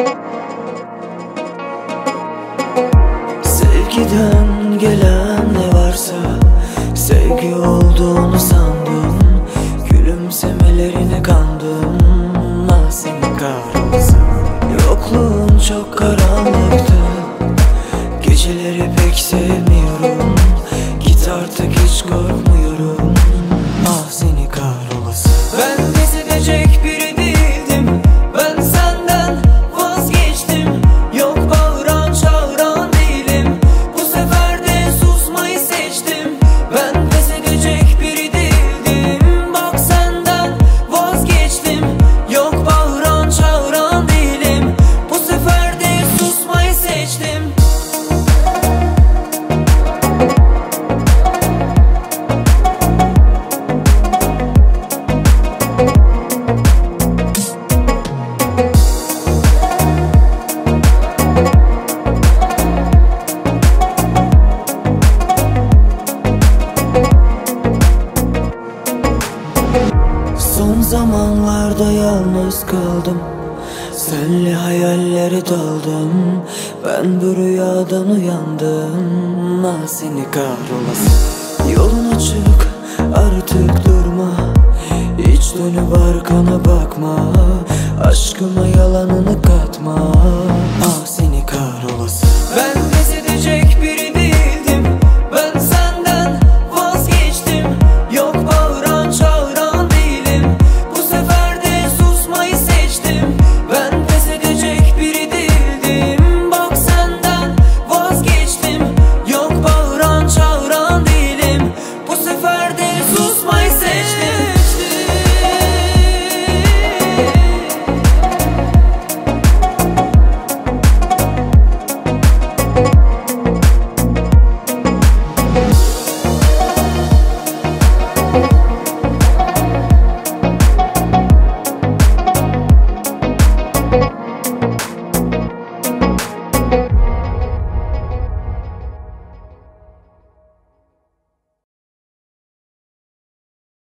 Sevgiden gelen ne varsa sevgi olduğunu sandım. Gülümsemelerine kandım. Ah seni kahrolsun. Yokluğun çok karanlıktı. Geceleri pek sevmiyorum. Git artık hiç korkmuyorum. Ah seni kahrolsun. Ben pes edecek biri değildim. Ben senden vazgeçtim. Yok bağıran çağıran değilim. Bu sefer de susmayı seçtim. Ben pes edecek biri değildim. Bak senden vazgeçtim. Yok bağıran çağıran değilim. Bu sefer de susmayı seçtim. Son zamanlarda yalnız kaldım. Senle hayallere daldım. Ben bu rüyadan uyandım. Ah seni kahrolası. Yolun açık artık durma. Hiç dönüp arkana bakma. Aşkıma yalanını katma. Ah seni kahrolası. Ben pes edecek biri değildim. Ben senden vazgeçtim. Yok bağıran çağıran değilim. Bu sefer de susmayı seçtim. Ben pes edecek biri değildim. Bak senden vazgeçtim. Yok bağıran çağıran değilim. Bu sefer de susmayı seçtim.